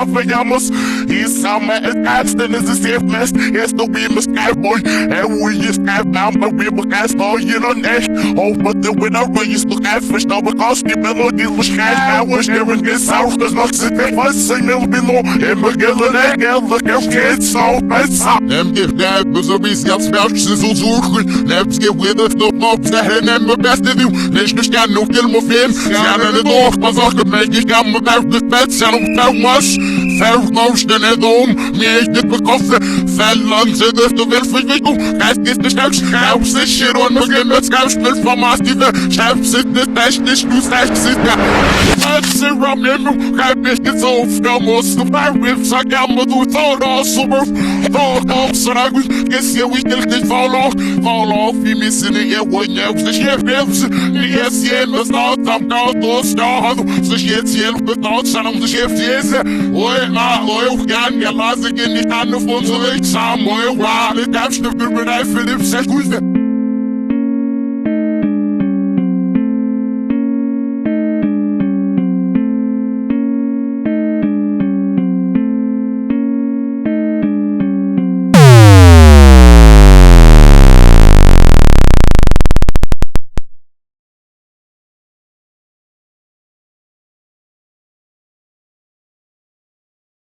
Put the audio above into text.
veamos. E sama é casta nesse simples. Este o bima skyboy. É o i skybound, but we were cast all you know next. Oh, but the winner when you look at fish, no because the melody was cash. I was hearing this out, cause not to take my signal below. And McGillen again, look at kids, so that's up. If that was a beast, jag smälts så zorgen. Läps get with us, no more, så här nämmer bäst av you. Nästa ska nog till mig film. Stjärnan är dock, man saker mig, jag kan mig bärt det spets, jag nog fär mars. Fär mars, den är dom, mig inte på kaffe. Fällan, så det står väl för vi går. Kast inte snäcks, kaos är shit, och man glömmer att skavs till för mastiver. Kämps inte, stash, det snus, stash, sitta. Fätser av mig, kan inte så ofta, måste fär med, så gammal du tar det så bra. Så där går jag ser vi inte fall off i missing it what you så chef behövs ni är sen och snart samtal då stad så shit hjälp betalt så om så chef yes oj kan jag läsa in i tanne från så liksom oj wow det där står för mig för det så